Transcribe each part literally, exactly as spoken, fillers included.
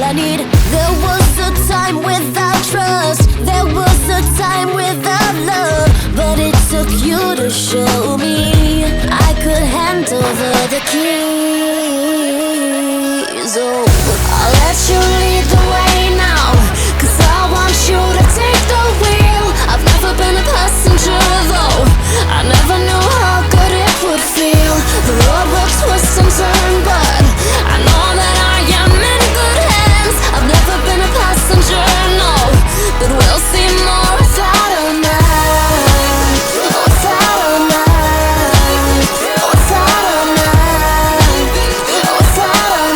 I need. There was a time without trust, there was a time without love, but it took you to show me I could handle the, the keys. Oh, I'll let you lead the way now, cause I want you to take the wheel. I've never been a passenger though, I never knew how good it would feel. The road will twist and turn, but I know that I am in good hands. I've never been a passenger, no, but we'll see more without a map. Without a map. Without a map. Without a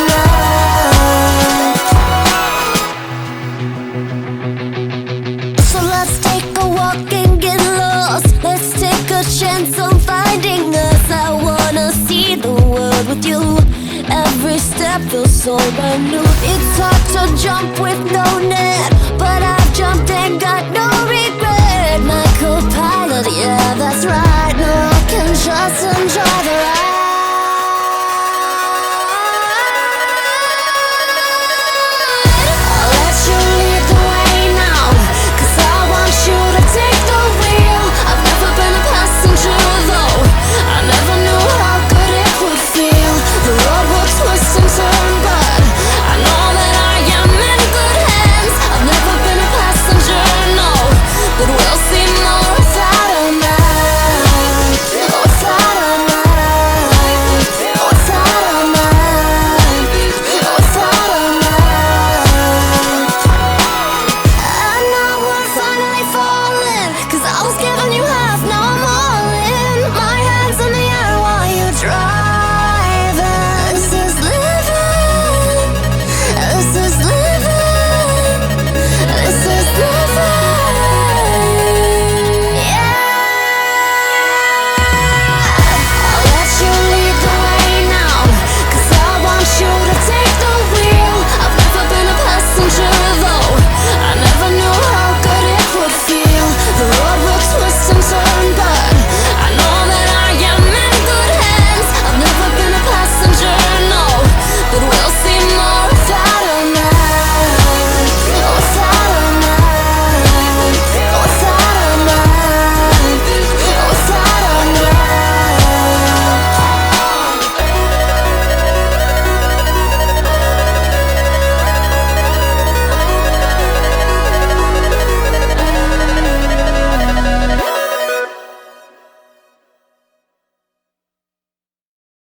map. So let's take a walk and get lost. Let's take a chance on finding us. I wanna see the world with you. Every step feels so brand new. It's hard to jump with